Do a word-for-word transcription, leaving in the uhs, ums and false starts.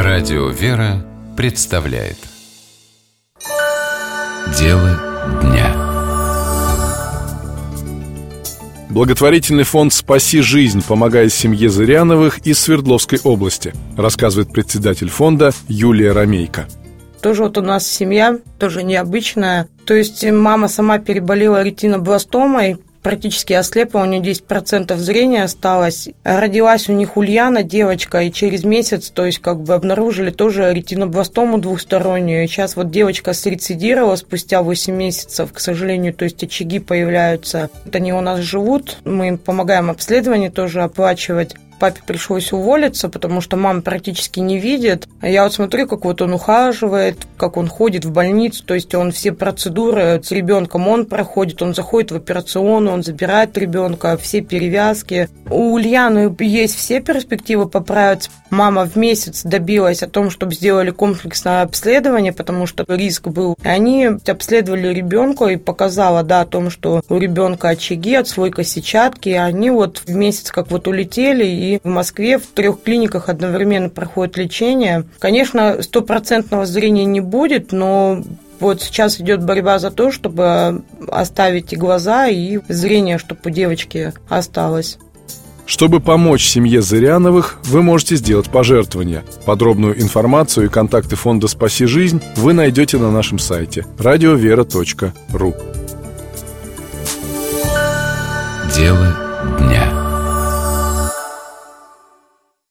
Радио «Вера» представляет Дело дня. Благотворительный фонд «Спаси жизнь» помогает семье Зыряновых из Свердловской области, рассказывает председатель фонда Юлия Ромейко. Тоже вот у нас семья, тоже необычная. То есть мама сама переболела ретинобластомой, практически ослепла, у нее десять процентов зрения осталось. Родилась у них Ульяна, девочка, и через месяц, то есть как бы обнаружили тоже ретинобластому двухстороннюю. И сейчас вот девочка срецидировала спустя восемь месяцев, к сожалению, то есть очаги появляются. Вот они у нас живут, мы им помогаем обследование тоже оплачивать. Папе пришлось уволиться, потому что мама практически не видит. А я вот смотрю, как вот он ухаживает, как он ходит в больницу, то есть он все процедуры с ребенком он проходит, он заходит в операционную, он забирает ребенка, все перевязки. У Ульяны есть все перспективы поправиться. Мама в месяц добилась о том, чтобы сделали комплексное обследование, потому что риск был. И они обследовали ребенка и показала, да, о том, что у ребенка очаги, отслойка сетчатки. И они вот в месяц как вот улетели, и в Москве в трех клиниках одновременно проходит лечение. Конечно, стопроцентного зрения не будет, но вот сейчас идет борьба за то, чтобы оставить и глаза, и зрение, чтобы у девочки осталось. Чтобы помочь семье Зыряновых, вы можете сделать пожертвование. Подробную информацию и контакты фонда «Спаси жизнь» вы найдете на нашем сайте радиовера точка ру. Дело